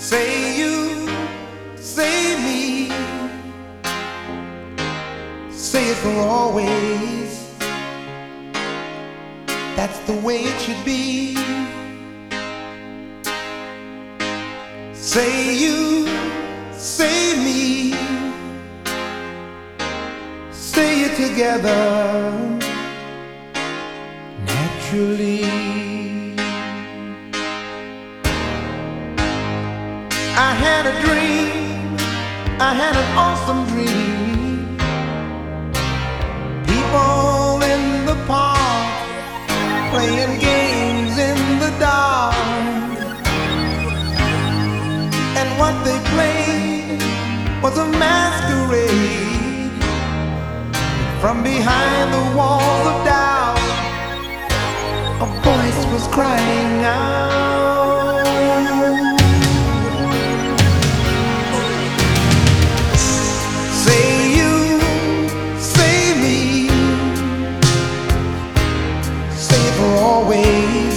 Say you, say me, say it for always. That's the way it should be. Say you, say me, say it together naturally. I had a dream, I had an awesome dream. People in the park playing games in the dark, and what they played was a masquerade. From behind the walls of doubt, a voice was crying out. Say you, say me, say it for always.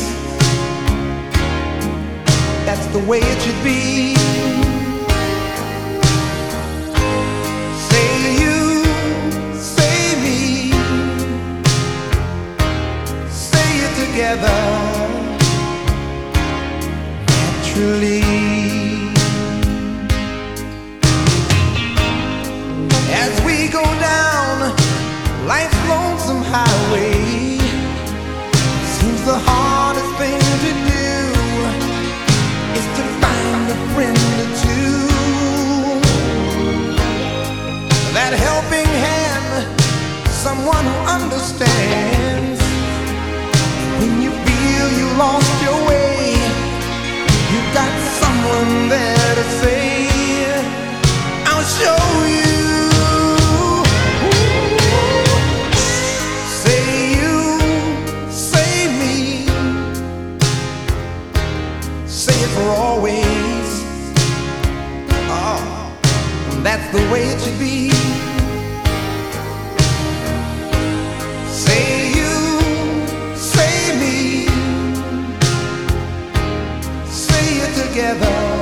That's the way it should be. Say you, say me, say it together naturally. As we go down life's lonesome highway, seems the hardest thing to do is to find a friend or two. That helping hand, someone who understands. When you feel you lost your way, you got someone there to say, I'll show you. Say you, say me, say it for always. Oh, that's the way it should be. Say you, say me, say it together